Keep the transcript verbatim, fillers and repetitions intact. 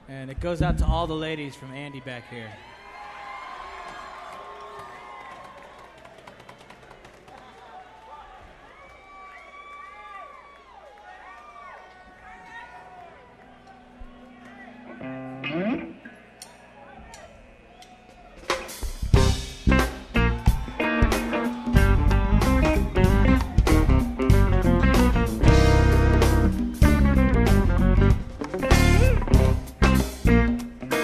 And it goes out to all the ladies from Andy back here.